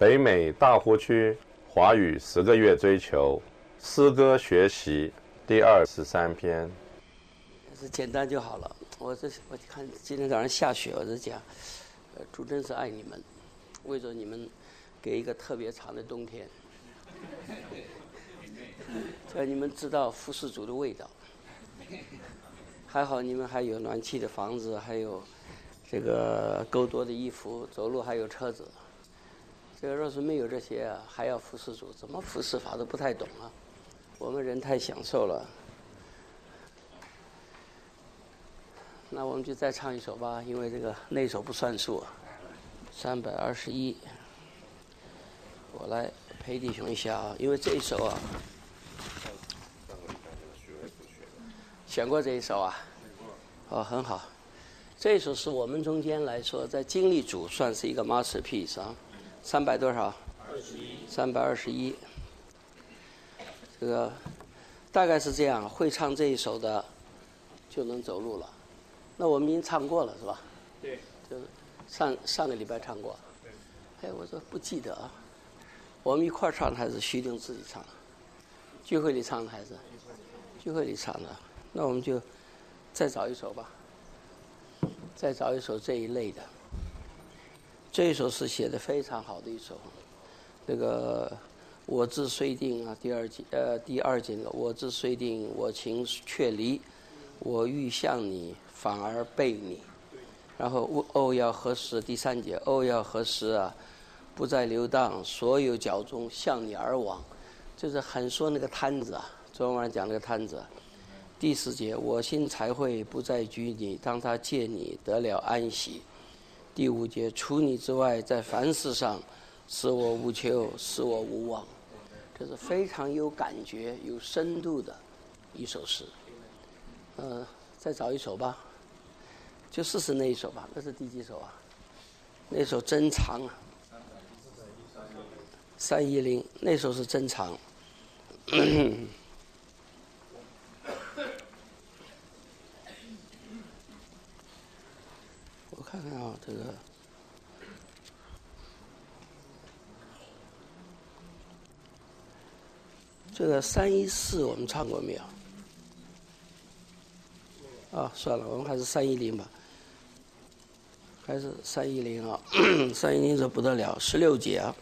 北美大湖区华语10个月追求诗歌学习第23篇。 是简单就好了。我看今天早上下雪，我在讲，主真是爱你们，为着你们给一个特别长的冬天，叫你们知道服侍主的味道。还好你们还有暖气的房子，还有这个够多的衣服，走路还有车子。这个若是没有这些啊，还要服侍主，怎么服侍法都不太懂啊。我们人太享受了。那我们就再唱一首吧，因为那首不算数，321。我来陪弟兄一下啊，因为这一首啊，选过这一首啊，哦，很好。这一首是我们中间来说，在经历主算是一个 masterpiece 啊，300多少？321。这个大概是这样，会唱这一首的就能走路了。那我们已经唱过了是吧？ 对， 就是上个礼拜唱过。哎，我说不记得啊。我们一块儿唱的还是徐定自己唱的？聚会里唱的还是？聚会里唱的。那我们就再找一首吧，再找一首这一类的。这一首是写的非常好的一首，那个我志虽定啊，第二节我志虽定，我情却离，我欲向你，反而背你。然后哦要何时？第3节哦要何时啊？不再流荡，所有脚中向你而往。就是很说那个摊子啊，昨天晚上讲那个摊子。第4节我心才会不再拘泥，当他借你得了安息。第5节除你之外，在凡事上使我无求，使我无望。这是非常有感觉、有深度的一首诗。再找一首吧，就试试那一首吧。那是第几首啊？那首真长啊，310，那首是真长。我看看啊，这个314我们唱过没有？啊，算了，我们还是310吧，还是310啊，310这不得了，16节啊，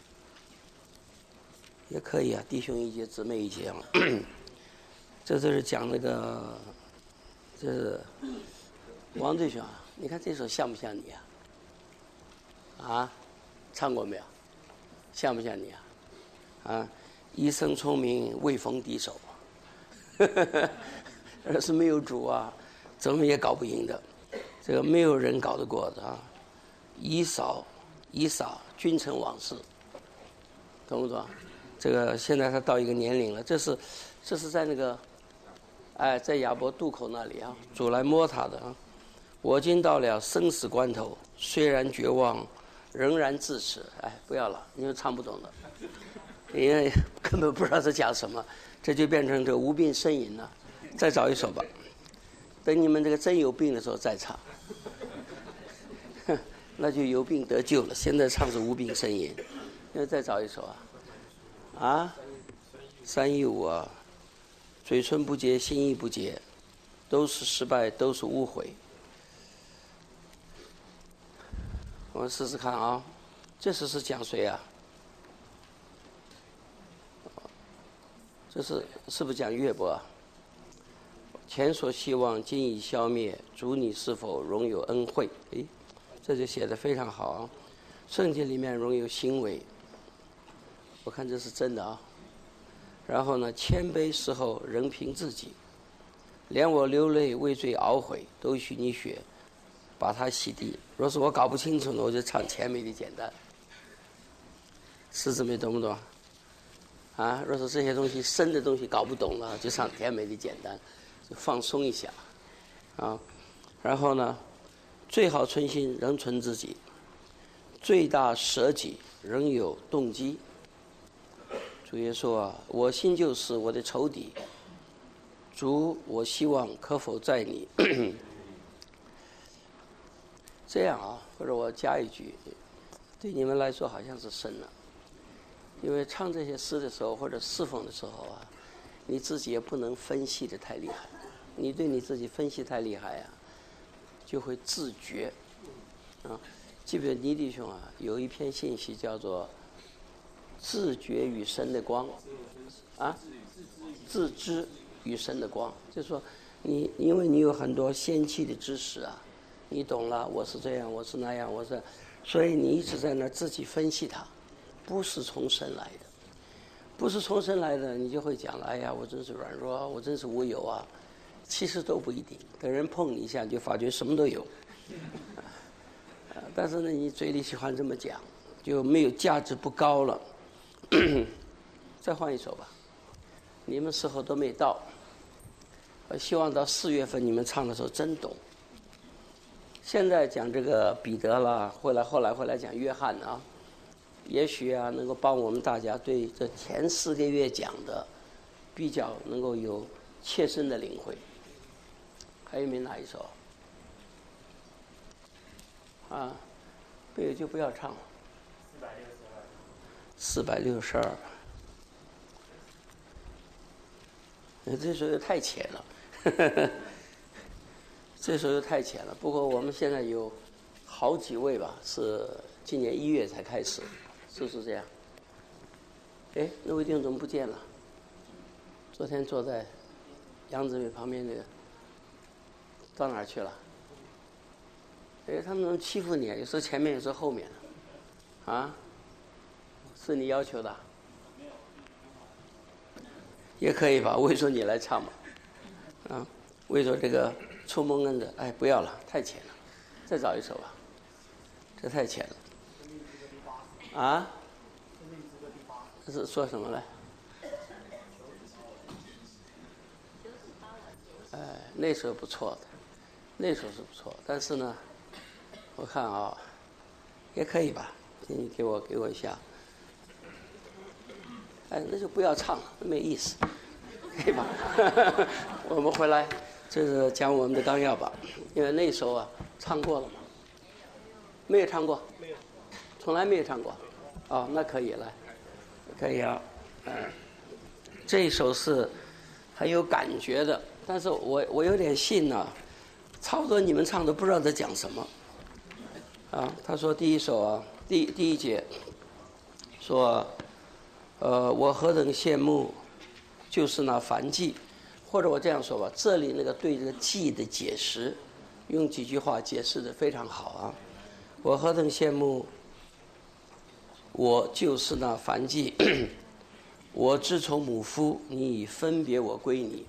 也可以啊，弟兄一节，姊妹一节嘛。这是讲那个，这是王队兄啊，你看这首像不像你啊？啊，唱过没有？像不像你啊？啊，一生聪明，未逢敌手。要是没有主啊，怎么也搞不赢的。这个没有人搞得过的啊。以扫，君臣往事，懂不懂？这个现在他到一个年龄了，这是在那个，在亚伯渡口那里啊，主来摸他的啊。我今到了生死关头，虽然绝望，仍然至此。不要了，你们唱不懂的，因为根本不知道这讲什么，这就变成这个无病呻吟了。再找一首吧，等你们这个真有病的时候再唱，那就有病得救了。现在唱是无病呻吟，那再找一首啊，315啊，嘴唇不洁，心意不洁，都是失败，都是误会。我们试试看啊，这是讲谁啊？这是不是讲约伯啊？前所希望，今已消灭。主你是否容有恩惠？这就写得非常好啊。圣经里面容有行为，我看这是真的啊。然后呢，谦卑时候仍凭自己，连我流泪为罪懊悔，都许你血，把它洗涤。若是我搞不清楚呢，我就唱甜美的简单。师姊妹懂不懂？啊，若是这些东西深的东西搞不懂了，就唱甜美的简单。就放松一下，啊，然后呢，最好存心仍存自己，最大舍己仍有动机。主耶稣啊，我心就是我的仇敌，主，我希望可否在你这样啊，或者我加一句， 对你们来说好像是深了，因为唱这些诗的时候或者侍奉的时候啊，你自己也不能分析的太厉害，你对你自己分析太厉害啊，就会自觉啊。记不记得倪弟兄啊，有一篇信息叫做自觉与神的光啊，自知与神的光，就是说你因为你有很多先期的知识啊，你懂了，我是这样，我是那样，我是，所以你一直在那自己分析它，不是从神来的，不是从神来的，你就会讲了，哎呀，我真是软弱，我真是无有啊，其实都不一定，等人碰你一下，就发觉什么都有。但是呢，你嘴里喜欢这么讲，就没有价值不高了。再换一首吧，你们时候都没到，希望到4月份你们唱的时候真懂。现在讲这个彼得啦，后来会来讲约翰啊，也许啊能够帮我们大家对这前4个月讲的比较能够有切身的领会。还有没有哪一首？啊，没有就不要唱了。462。这首又太浅了，这首又太浅了。不过我们现在有好几位吧，是今年1月才开始，是不是这样？哎，那位弟兄怎么不见了？昨天坐在杨子伟旁边那个，到哪儿去了？哎，他们能欺负你，有时候前面，有时候后面，啊？是你要求的？也可以吧，我会说你来唱吧，啊，我会说这个触蒙恩的，哎，不要了，太浅了，再找一首吧，这太浅了。啊？这是说什么呢？哎，那首不错的，那首是不错，但是呢，我看啊，也可以吧，你给我一下。哎，那就不要唱了，没意思，可以吧？我们回来就是讲我们的纲要吧，因为那首啊唱过了嘛，没有唱过，没有，从来没有唱过。哦，那可以来，可以啊，这一首是很有感觉的，但是我有点信呢，差不多你们唱的不知道在讲什么。啊，他说第一首啊，第一节说。我何等羡慕，就是那燔祭，或者我这样说吧，这里那个对这个祭的解释，用几句话解释的非常好啊。我何等羡慕，我就是那燔祭，我自从母腹，你已分别我归你。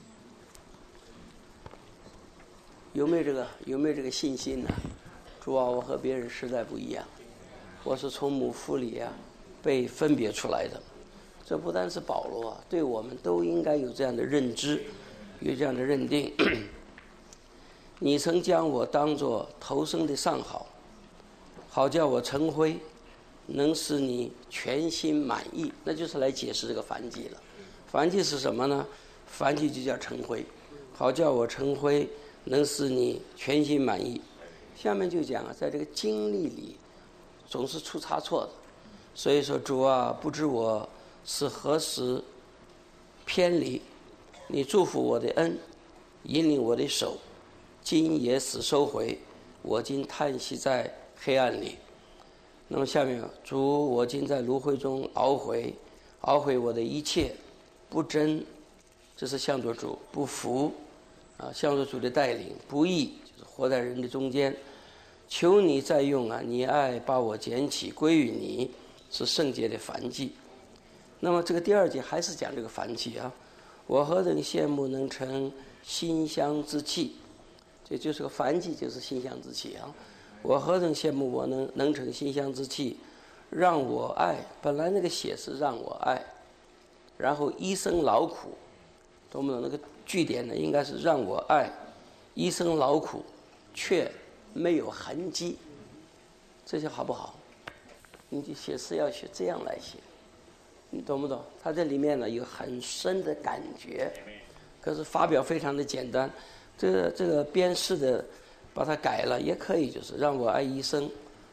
有没有这个信心呢？主啊，我和别人实在不一样，我是从母腹里啊。被分别出来的，这不单是保罗啊，对我们都应该有这样的认知，有这样的认定。你曾将我当作头生的上好，好叫我成灰，能使你全心满意。那就是来解释这个燔祭了。燔祭是什么呢？燔祭就叫成灰，好叫我成灰，能使你全心满意。下面就讲啊，在这个经历里总是出差错的。所以说，主啊，不知我是何时偏离，你祝福我的恩，引领我的手，今也使收回，我今叹息在黑暗里。那么下面，主，我今在炉灰中熬悔我的一切不真，这是向着主不服啊，向着主的带领不义，就是活在人的中间。求你再用啊，你爱把我捡起归于你。是圣洁的燔祭。那么这个第2节还是讲这个燔祭啊。我何等羡慕能成馨香之气，这就是个燔祭，就是馨香之气啊。我何等羡慕我能成馨香之气，让我爱。本来那个写是让我爱，然后一生劳苦，懂不懂？那个句点呢，应该是让我爱，一生劳苦，却没有痕迹。这些好不好？你就写诗要写这样来写，你懂不懂？它这里面呢有很深的感觉，可是发表非常的简单。这个编诗的把它改了也可以，就是让我爱一生，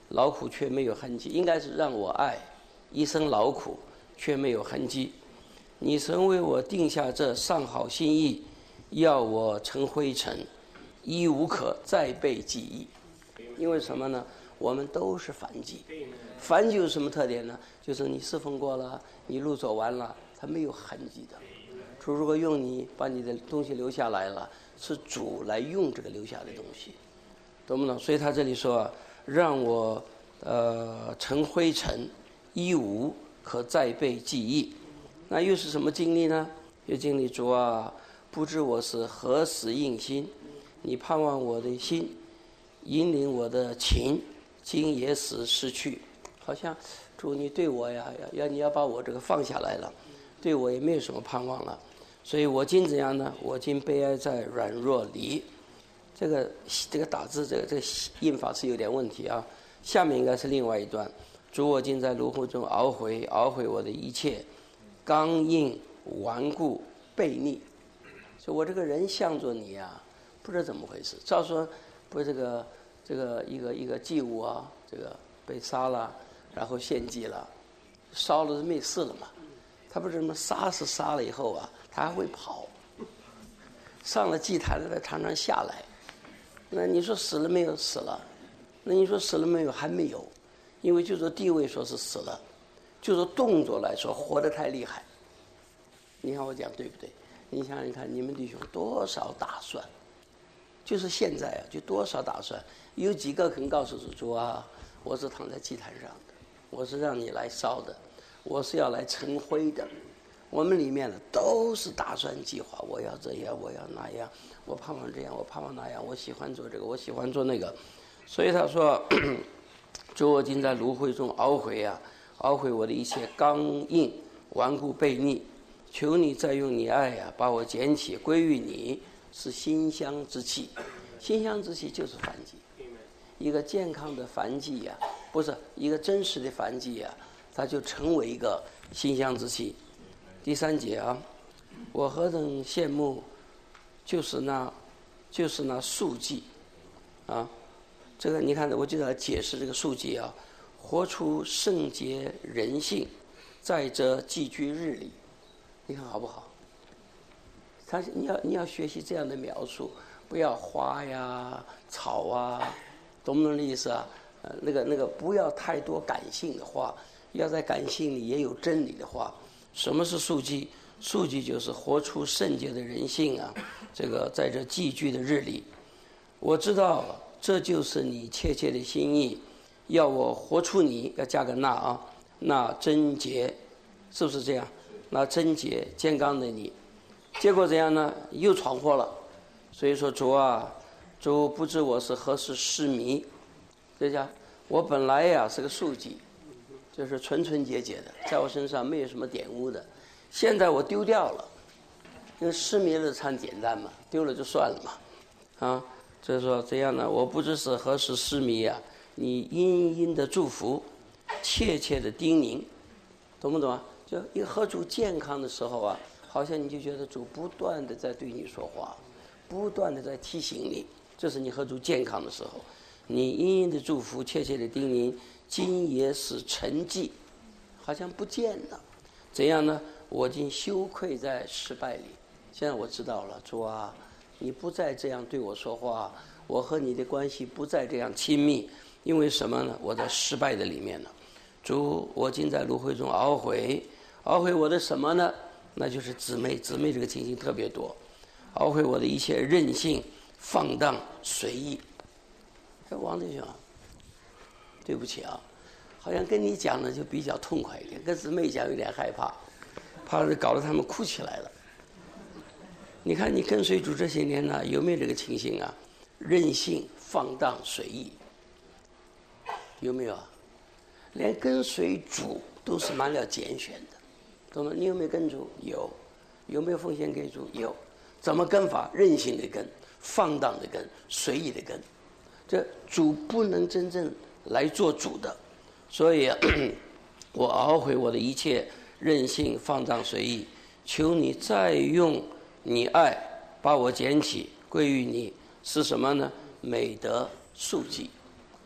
劳苦却没有痕迹，应该是让我爱，一生劳苦却没有痕迹。你曾为我定下这上好心意，要我成灰尘，一无可再被记忆。因为什么呢？我们都是凡迹。凡迹有什么特点呢？就是你侍奉过了，你路走完了，它没有痕迹的。主如果用你把你的东西留下来了，是主来用这个留下的东西，懂不懂？所以他这里说让我成灰尘，一无可再被记忆。那又是什么经历呢？又经历主啊，不知我是何时应心，你盼望我的心，引领我的情，今也使失去。好像主你对我呀，你要把我这个放下来了，对我也没有什么盼望了。所以我今怎样呢？我今悲哀在软弱里。这个打字这个印法是有点问题啊。下面应该是另外一段。主我今在炉火中熬悔我的一切，刚硬顽固悖逆。所以我这个人向着你啊，不知道怎么回事。照说不是这个一个祭物啊，这个被杀了，然后献祭了，烧了就没事了嘛。他不是什么杀是杀了以后啊，他还会跑，上了祭坛了，他常常下来。那你说死了没有？死了。那你说死了没有？还没有。因为就说地位说是死了，就说动作来说活得太厉害。你看我讲对不对？你想想看，你们弟兄多少打算？就是现在啊，就多少打算？有几个肯告诉主啊，我是躺在祭坛上的，我是让你来烧的，我是要来成灰的。我们里面呢都是打算计划，我要这样，我要那样，我盼望这样，我盼望那样，我喜欢做这个，我喜欢做那个。所以他说，主我今在炉灰中熬悔啊，熬悔我的一切刚硬顽固悖逆，求你再用你爱啊，把我捡起归于你，是馨香之气。馨香之气就是燔祭，一个健康的燔祭啊，不是一个真实的燔祭啊，它就成为一个馨香之气。第3节啊，我何等羡慕，就是那素祭啊。这个你看，我就来解释这个素祭啊，活出圣洁人性，在这寄居日里，你看好不好？你要学习这样的描述，不要花呀、草啊，懂不懂这意思啊？那个不要太多感性的话，要在感性里也有真理的话。什么是素祭？素祭就是活出圣洁的人性啊！这个在这寄居的日里，我知道这就是你切切的心意，要我活出你，要加个那啊，那贞洁，是不是这样？那贞洁健康的你，结果怎样呢？又闯祸了。所以说主啊，主不知我是何时失迷。这讲我本来呀是个素祭，就是纯纯洁洁的，在我身上没有什么玷污的。现在我丢掉了，因为失迷了참简单嘛，丢了就算了嘛，啊，就是说这样呢，我不知是何时失迷啊，你殷殷的祝福，切切的叮咛，懂不懂啊？就一个和主健康的时候啊，好像你就觉得主不断的在对你说话，不断的在提醒你，这是你和主健康的时候，你殷殷的祝福，切切的叮咛，今也使沉寂，好像不见了。怎样呢？我已经羞愧在失败里，现在我知道了，主啊，你不再这样对我说话，我和你的关系不再这样亲密，因为什么呢？我在失败的里面了。主，我今在炉灰中熬悔我的什么呢？那就是姊妹这个情形特别多，熬悔我的一切任性、放荡、随意。王弟兄，对不起啊，好像跟你讲呢就比较痛快一点，跟姊妹讲有点害怕，怕搞得他们哭起来了。你看你跟随主这些年呢，有没有这个情形啊？任性、放荡、随意，有没有啊？连跟随主都是满了拣选的，懂吗？你有没有跟主？有。有没有奉献给主？有。怎么跟法？任性的跟，放荡的跟，随意的跟。这主不能真正来做主的，所以我熬悔我的一切任性、放荡、随意，求你再用你爱把我捡起归于你，是什么呢？美德素祭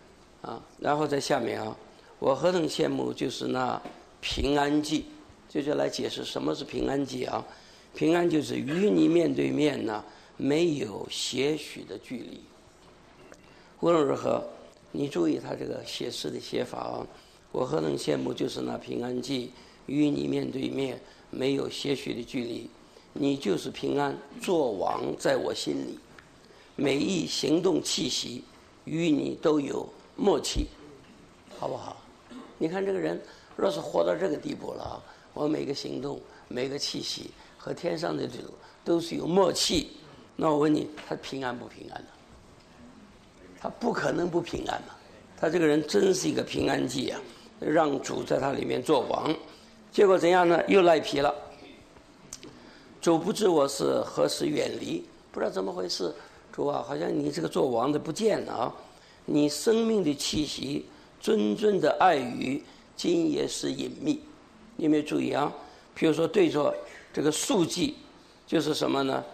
然后在下面我何等羡慕就是那平安记，这就来解释什么是平安记平安就是与你面对面没有些许的距离。无论如何，你注意他这个写诗的写法我何等羡慕就是那平安记，与你面对面没有些许的距离。你就是平安，作王在我心里，每一行动气息与你都有默契，好不好？你看这个人若是活到这个地步了我每个行动每个气息和天上的都是有默契，那我问你，他平安不平安呢？他不可能不平安嘛。他这个人真是一个平安记让主在他里面做王。结果怎样呢？又赖皮了。主不知我是何时远离，不知道怎么回事。主好像你这个做王的不见了你生命的气息谆谆的爱语今也是隐秘。你有没有注意比如说对着这个数记就是什么呢？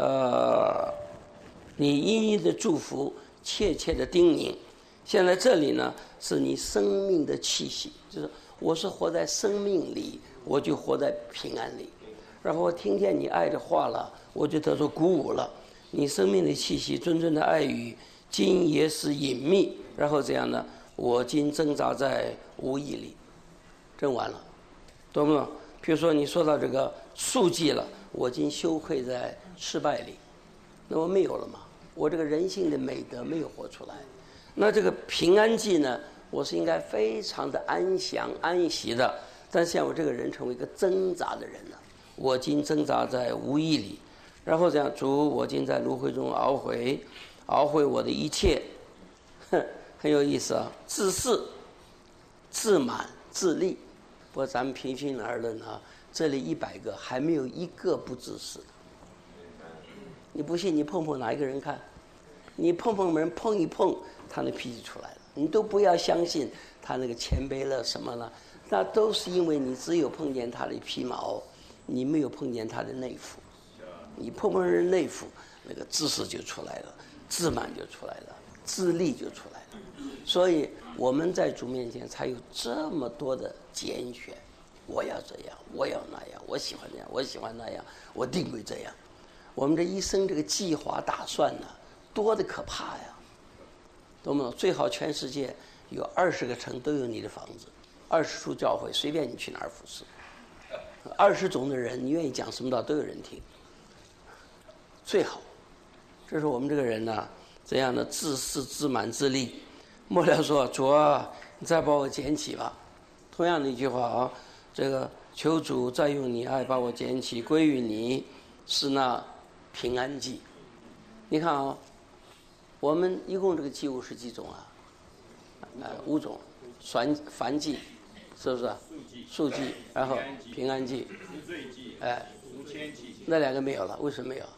你殷殷的祝福，切切的叮咛。现在这里呢是你生命的气息，就是我是活在生命里，我就活在平安里。然后我听见你爱的话了，我就得着鼓舞了。你生命的气息，谆谆的爱语，今也是隐秘。然后这样呢，我今挣扎在无意里，真完了，懂不懂？比如说你说到这个数记了，我今羞愧在失败里，那我没有了嘛？我这个人性的美德没有活出来。那这个平安记呢，我是应该非常的安详安息的，但像我这个人成为一个挣扎的人了。我今挣扎在无意里，然后这样主，我今在芦荟中熬悔我的一切，很有意思自恃、自满、自利。不过咱们平心而论这里100个还没有一个不自恃的。你不信，你碰碰哪一个人看？你碰碰人，碰一碰，他那脾气出来了。你都不要相信他那个谦卑了什么了，那都是因为你只有碰见他的皮毛，你没有碰见他的内服。你碰碰人内服，那个自恃就出来了，自满就出来了，自利就出来了。所以我们在主面前才有这么多的拣选，我要这样，我要那样，我喜欢这样，我喜欢那样，我定会这样。我们这一生这个计划打算多的可怕呀，懂不懂？最好全世界有20个城都有你的房子，20处教会，随便你去哪儿服侍，20种的人，你愿意讲什么道都有人听，最好。这是我们这个人怎样的自恃、自满、自利。末了说：“主啊，你再把我捡起吧。”同样的一句话这个求主再用你爱把我捡起，归于你，是那平安记。你看我们一共这个祭物是几种5种，燔祭，是不是？素祭，然后平安祭，那2个没有了，为什么没有？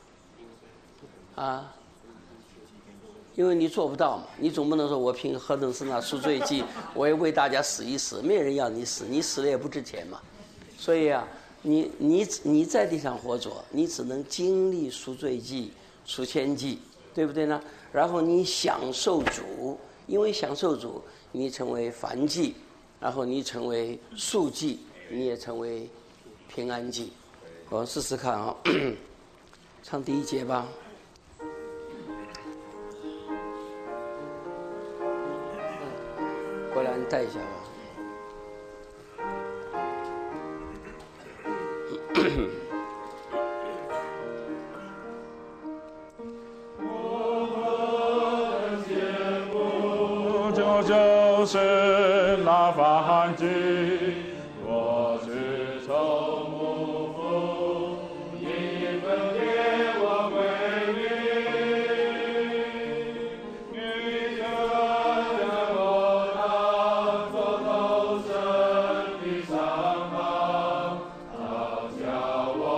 因为你做不到嘛，你总不能说我凭何等是那赎罪祭，我也为大家死一死，没人要你死，你死了也不值钱嘛。所以你在地上活着，你只能经历赎罪祭、赎愆祭，对不对呢？然后你享受主，因为享受主，你成为燔祭，然后你成为素祭，你也成为平安祭。我试试看唱第1节吧。过来，你带一下吧。 就是那燔祭，我是从母腹，你分给我归你，你就将我当作头身的伤疤，好叫我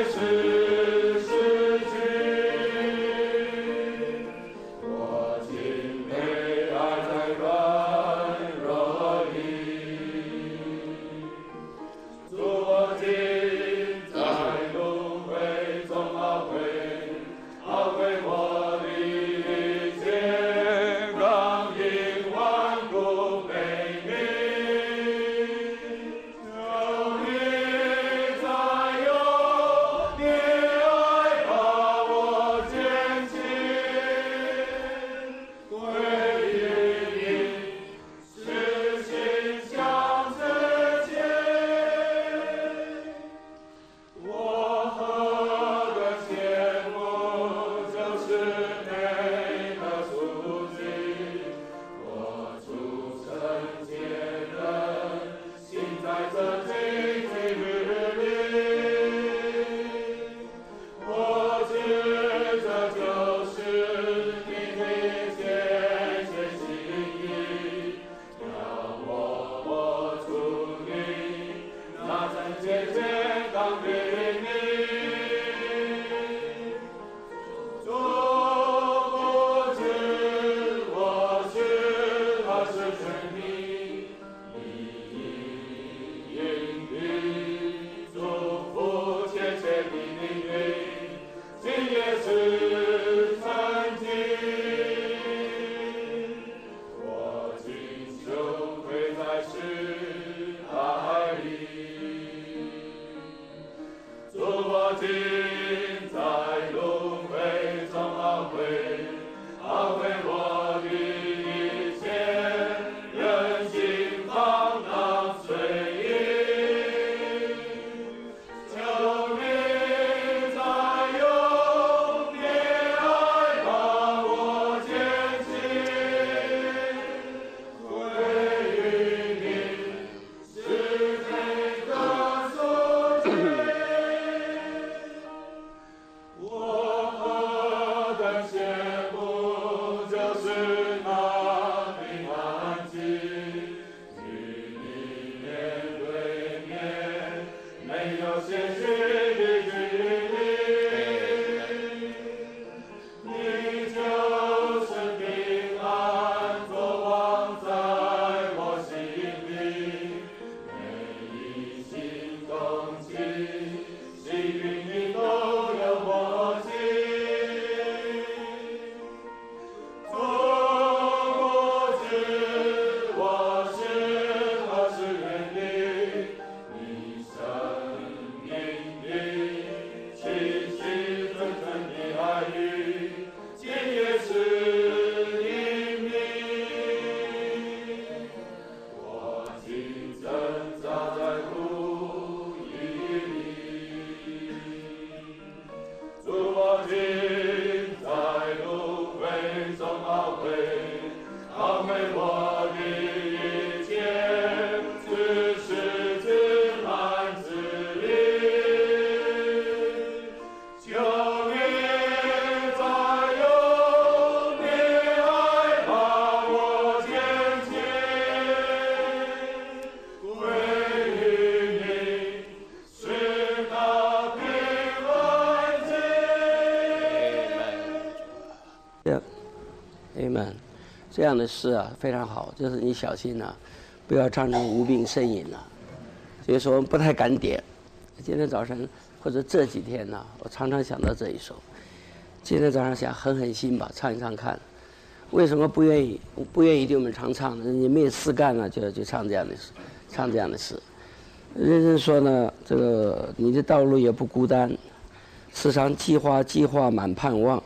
这样的诗啊非常好，就是你小心啊，不要唱成无病呻吟了。所以说我们不太敢点。今天早晨或者这几天呢，我常常想到这一首。今天早上想狠狠心吧，唱一唱看。为什么不愿意对我们常唱呢？你没有事干了，就唱这样的诗，唱这样的诗。人人说呢，这个你的道路也不孤单，时常计划满盼望。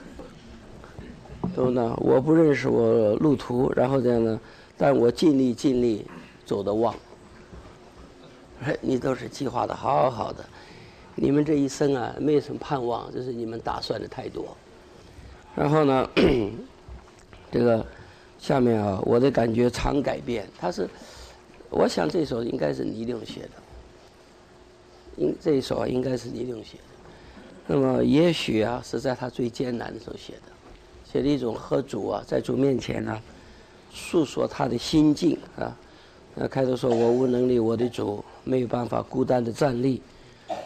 都呢，我不认识我路途，然后这样呢，但我尽力走得旺。你都是计划的好好的，你们这一生啊，没有什么盼望，就是你们打算的太多。然后呢，这个下面啊，我的感觉常改变，我想这首应该是倪令写的，这一首啊应该是倪令写的。那么也许啊是在他最艰难的时候写的。写的一种和主啊，在主面前呢，诉说他的心境啊。开头说我无能力，我的主没有办法孤单的站立，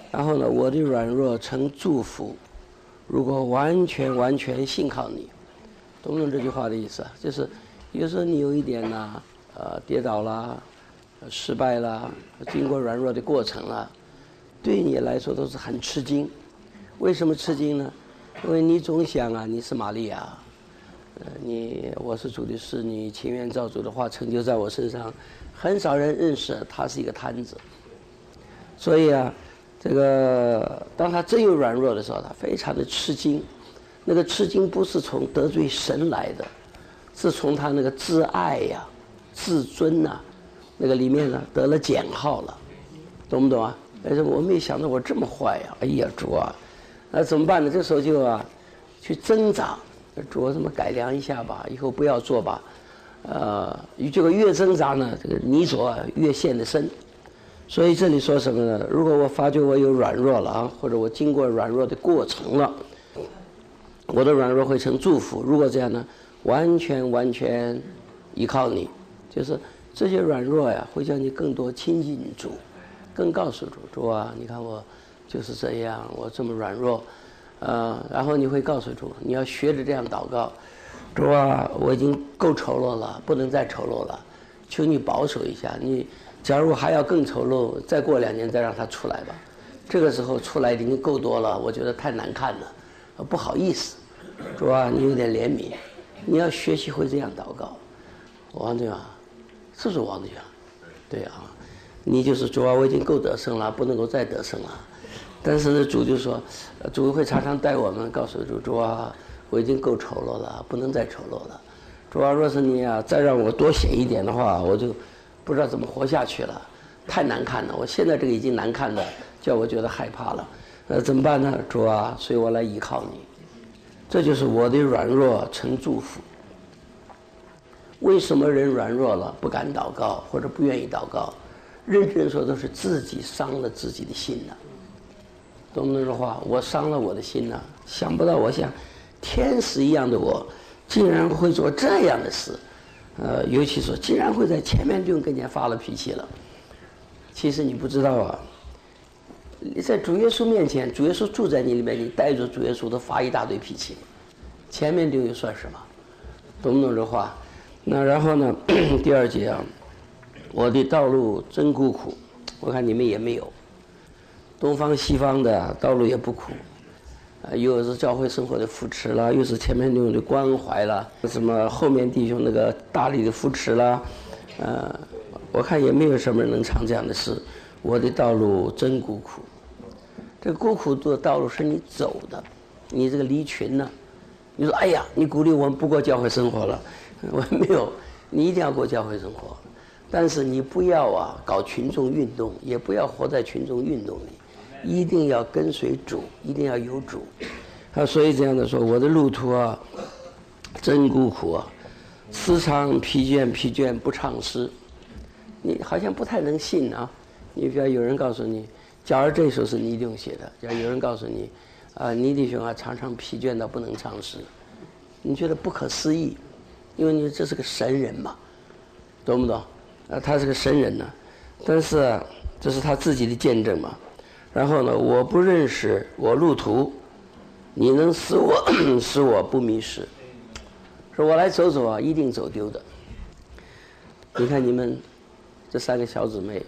然后呢，我的软弱成祝福。如果完全信靠你，懂不懂这句话的意思啊？就是有时候你有一点呐，跌倒啦，失败啦，经过软弱的过程啦，对你来说都是很吃惊。为什么吃惊呢？因为你总想啊，你是玛利亚，我是主的侍女，情愿照主的话成就在我身上。很少人认识他是一个摊子，所以啊，这个当他真有软弱的时候，他非常的吃惊。那个吃惊不是从得罪神来的，是从他那个自爱呀、自尊呐，那个里面呢得了减号了，懂不懂啊？但是我没想到我这么坏呀！哎呀，主啊，那怎么办呢？这时候就去挣扎，主怎么改良一下吧，以后不要做吧。这个越挣扎呢，这个泥浊越陷得深。所以这里说什么呢？如果我发觉我有软弱了啊，或者我经过软弱的过程了，我的软弱会成祝福。如果这样呢，完全依靠你，就是这些软弱呀，会叫你更多亲近主，更告诉主啊，你看我就是这样，我这么软弱，然后你会告诉主，你要学着这样祷告。主啊，我已经够丑陋了，不能再丑陋了，求你保守一下。你假如还要更丑陋，再过2年再让他出来吧。这个时候出来已经够多了，我觉得太难看了，不好意思。主啊，你有点怜悯，你要学习会这样祷告。王队长，是不是王队长？对啊，你就是主啊，我已经够得胜了，不能够再得胜了。但是主就说，主会常常带我们告诉主啊，我已经够丑陋了，不能再丑陋了。主啊，若是你再让我多写一点的话，我就不知道怎么活下去了，太难看了。我现在这个已经难看的，叫我觉得害怕了。怎么办呢？主啊，所以我来依靠你。这就是我的软弱成祝福。为什么人软弱了不敢祷告或者不愿意祷告？认真说都是自己伤了自己的心了。懂不懂这话？我伤了我的心了，想不到我像天使一样的我，竟然会做这样的事。尤其说竟然会在前面就跟人家发了脾气了。其实你不知道啊，你在主耶稣面前，主耶稣住在你里面，你带着主耶稣都发一大堆脾气，前面就又算什么？懂不懂这话？那然后呢？第2节啊，我的道路真孤苦，我看你们也没有。东方西方的道路也不苦，又是教会生活的扶持啦，又是前面弟兄的关怀啦，什么后面弟兄那个大力的扶持啦，我看也没有什么人能唱这样的诗。我的道路真孤苦，这个孤苦的道路是你走的，你这个离群呢，你说哎呀，你鼓励我们不过教会生活了，我没有，你一定要过教会生活，但是你不要搞群众运动，也不要活在群众运动里。一定要跟随主，一定要有主。所以这样的说，我的路途真孤苦时常疲倦不唱诗。你好像不太能信啊。你比如有人告诉你，假如这首是倪弟兄写的，假如有人告诉你，倪弟兄常常疲倦到不能唱诗，你觉得不可思议，因为你这是个神人嘛，懂不懂？他是个神人呢，但是这是他自己的见证嘛。然后呢，我不认识我路途，你能使我不迷失。说我来走走一定走丢的。你看你们这3个小姊妹，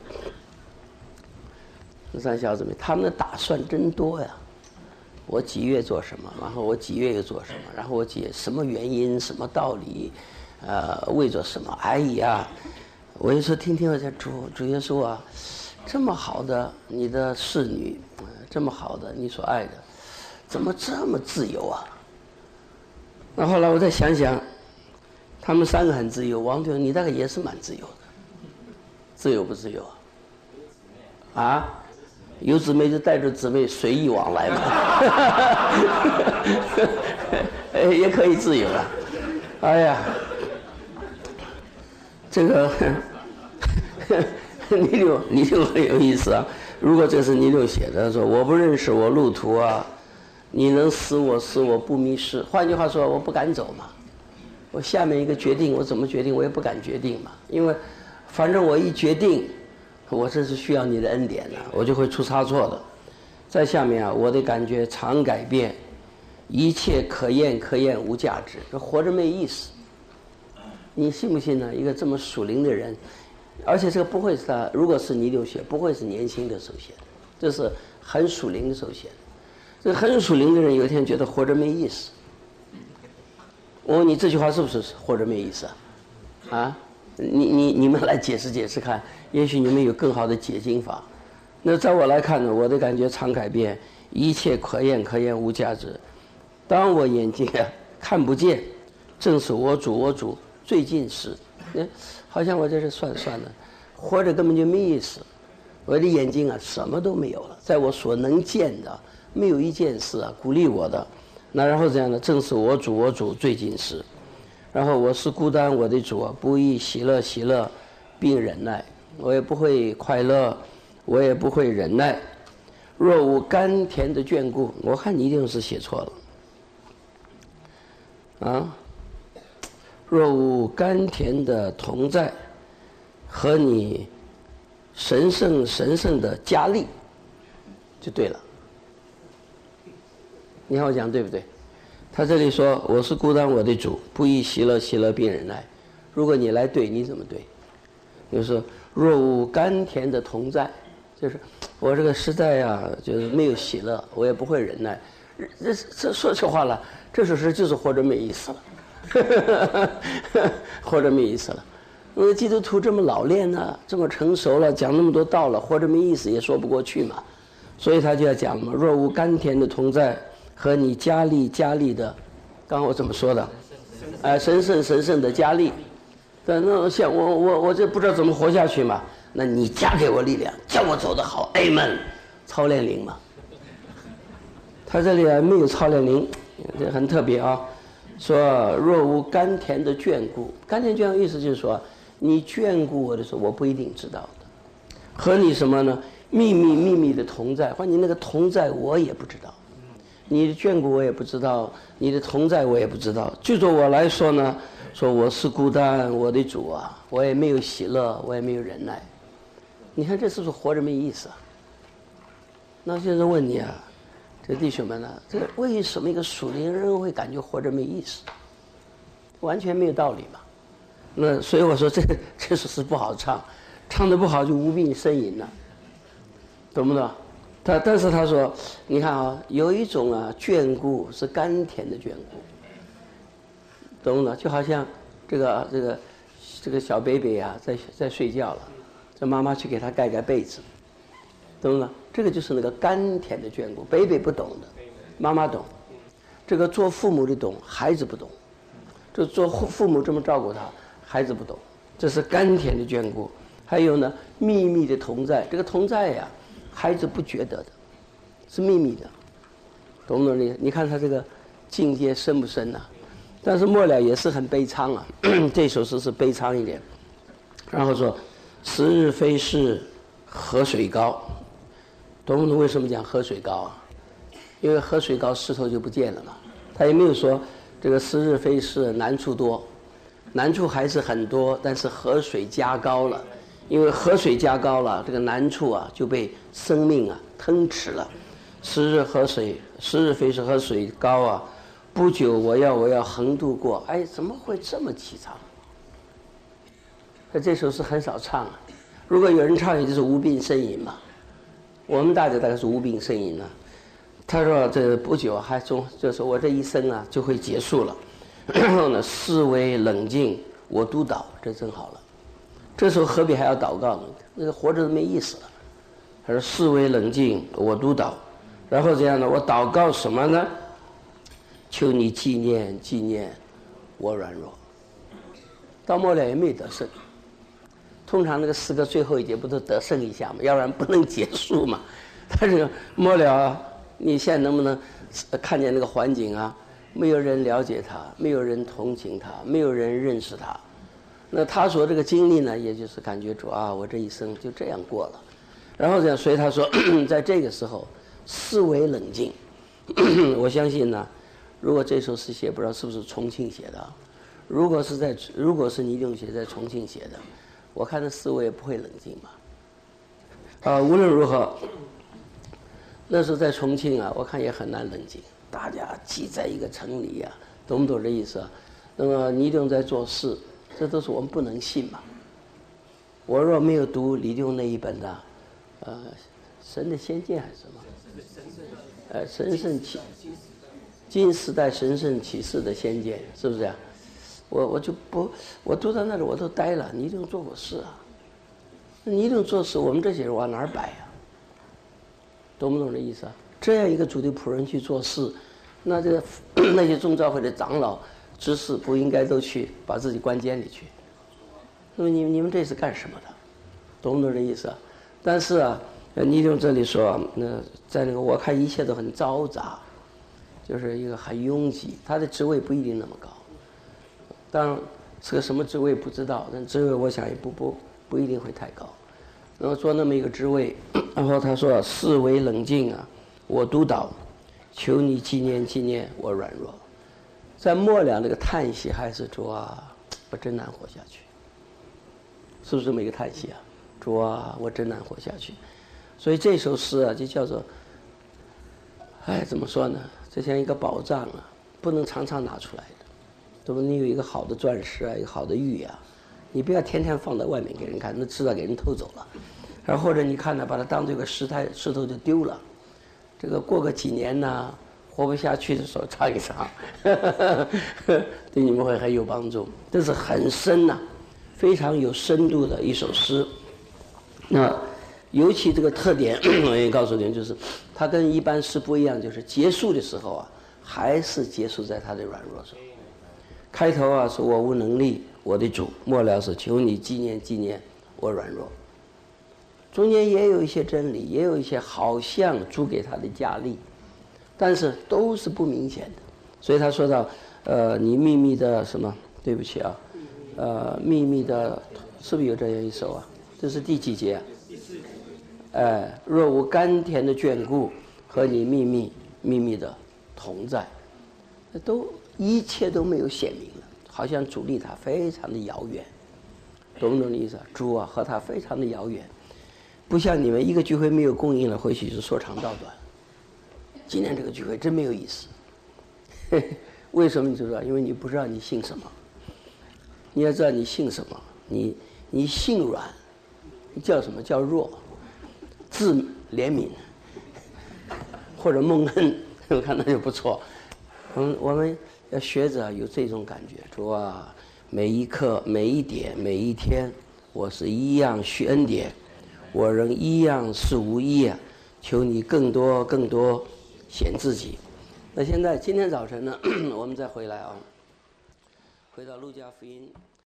他们的打算真多呀。我几月做什么，然后我几月又做什么，然后我什么原因、什么道理，为着什么？哎呀，我有时候听我在主耶稣这么好的你的侍女，这么好的你所爱的，怎么这么自由啊？那后来我再想想，他们3个很自由，王队长你大概也是蛮自由的，自由不自由有姊妹就带着姊妹随意往来嘛，也可以自由了。哎呀，这个你就很有意思如果这是你就写的，说我不认识我路途你能使我不迷失。换句话说，我不敢走嘛。我下面一个决定，我怎么决定，我也不敢决定嘛。因为反正我一决定，我这是需要你的恩典的，我就会出差错的。 在下面啊，我的感觉常改变，一切可厌可厌无价值，这活着没意思。你信不信呢？一个这么属灵的人，而且这个不会是他，如果是泥流血，不会是年轻的时候写的，这是很属灵的时候写的。这个很属灵的人有一天觉得活着没意思。我问你这句话是不是活着没意思啊？啊，你们来解释解释看，也许你们有更好的解经法。那在我来看呢，我的感觉常改变，一切可厌可厌无价值。当我眼睛啊看不见，正是我主最近时。好像我这是算了，活着根本就没意思。我的眼睛啊什么都没有了，在我所能见的没有一件事啊鼓励我的。那然后这样的，正是我主最近时。然后我是孤单我的主啊，不以喜乐并忍耐，我也不会快乐，我也不会忍耐。若无甘甜的眷顾，我看你一定是写错了啊。若无甘甜的同在和你神圣的加力，就对了。你看我讲对不对？他这里说我是孤单我的主，不以喜乐并忍耐。如果你来对，你怎么对？就是若无甘甜的同在，就是我这个实在呀，就是没有喜乐，我也不会忍耐。这说实话了，这首诗就是活着没意思了。活着没意思了。因为基督徒这么老练呢，这么成熟了，讲那么多道了，活着没意思也说不过去嘛。所以他就要讲嘛，若无甘甜的同在和你加力的，刚刚我怎么说的？神圣的加力。但那像我这不知道怎么活下去嘛，那你加给我力量，叫我走得好。Amen。操练灵嘛。他这里没有操练灵，这很特别啊。说若无甘甜的眷顾，甘甜眷顾意思就是说，你眷顾我的时候，我不一定知道的。和你什么呢？秘密的同在，或者你那个同在我也不知道，你的眷顾我也不知道，你的同在我也不知道。就着我来说呢，说我是孤单我的主啊，我也没有喜乐，我也没有忍耐。你看这是不是活着没意思啊？那现在问你啊，这弟兄们呢，这为什么一个属灵人会感觉活着没意思？完全没有道理嘛。那所以我说这首诗不好唱，唱得不好就无病呻吟了，懂不懂？但是他说，你看啊，有一种啊眷顾是甘甜的眷顾，懂不懂？就好像这个小 baby 啊，在睡觉了，这妈妈去给他盖被子，懂不懂？这个就是那个甘甜的眷顾 ，baby 不懂的，妈妈懂。这个做父母的懂，孩子不懂。这做父母这么照顾他，孩子不懂。这是甘甜的眷顾。还有呢，秘密的同在。这个同在呀，孩子不觉得的，是秘密的，懂不懂？你看他这个境界深不深呐？但是末了也是很悲怆啊。这首诗是悲怆一点。然后说，时日飞逝，河水高。懂不懂为什么讲河水高啊？因为河水高，石头就不见了嘛。他也没有说这个时日飞逝，难处多，难处还是很多，但是河水加高了，因为河水加高了，这个难处啊就被生命啊吞噬了。时日飞逝，河水高啊，不久我要横渡过。哎，怎么会这么凄惨？这首是很少唱啊，如果有人唱，也就是无病呻吟嘛。我们大概是无病呻吟了。他说这不久还就是我这一生啊就会结束了。然后呢，思维冷静，我督导，这真好了。这时候何必还要祷告呢？那个活着都没意思了。他说思维冷静，我督导。然后这样呢，我祷告什么呢？求你纪念我软弱。到末了也没得胜。通常那个诗歌最后一节不都得胜一下吗？要不然不能结束嘛。但是末了，你现在能不能看见那个环境啊？没有人了解他，没有人同情他，没有人认识他。那他说这个经历呢，也就是感觉主啊，我这一生就这样过了。然后这样，所以他说，在这个时候思维冷静。我相信呢，如果这首诗写，不知道是不是重庆写的，如果是倪定写在重庆写的，我看这思维也不会冷静吧。无论如何， 那时候在重庆啊，我看也很难冷静，大家挤在一个城里啊，懂不懂这意思啊？那么李弟兄在做事，这都是我们不能信嘛。我若没有读李弟兄那一本的，神的先见还是什么？神圣启，近时代神圣启示的先见，是不是啊？我就不，我读到那里我都呆了。李弟兄做过事啊，李弟兄做事，我们这些人往哪儿摆啊？懂不懂这意思啊？这样一个主的仆人去做事，那这个那些宗教会的长老、执事不应该都去把自己关监里去？那么你们这是干什么的？懂不懂这意思啊？但是啊，李弟兄这里说，那在那个我看一切都很嘈杂，就是一个很拥挤，他的职位不一定那么高。当然是个什么职位不知道，但职位我想也不一定会太高。那么做那么一个职位，然后他说：“思维冷静啊，我督导，求你纪念纪念我软弱。”在末了那个叹息还是主啊，我真难活下去，是不是这么一个叹息啊？主啊，我真难活下去。所以这首诗啊，就叫做，怎么说呢？这像一个宝藏啊，不能常常拿出来的。对吧？你有一个好的钻石啊，一个好的玉啊，你不要天天放在外面给人看，那迟早给人偷走了。然后或者你看呢，把它当这个石头就丢了。这个过个几年呢，活不下去的时候唱一唱，对你们会很有帮助。这是很深呐，非常有深度的一首诗。那尤其这个特点，我愿意告诉你们，就是它跟一般诗不一样，就是结束的时候啊，还是结束在它的软弱上。开头啊是我无能力，我的主；末了是求你纪念纪念我软弱。中间也有一些真理，也有一些好像主给他的加力，但是都是不明显的。所以他说到，你秘密的什么？对不起啊，秘密的，是不是有这样一首啊？这是第几节啊？若无甘甜的眷顾和你秘密的同在，一切都没有显明了，好像主离他非常的遥远，懂不懂的意思啊？主啊和他非常的遥远，不像你们一个聚会没有供应了，回去是说长道短。今天这个聚会真没有意思，为什么你知道？因为你不知道你信什么，你要知道你信什么，你信软，你叫什么叫弱，自怜悯或者蒙恩，我看那就不错。我们要学着有这种感觉，主啊，每一刻、每一点、每一天，我是一样许恩典，我仍一样是无益啊！求你更多、更多显自己。那现在今天早晨呢，我们再回来啊，回到路加福音。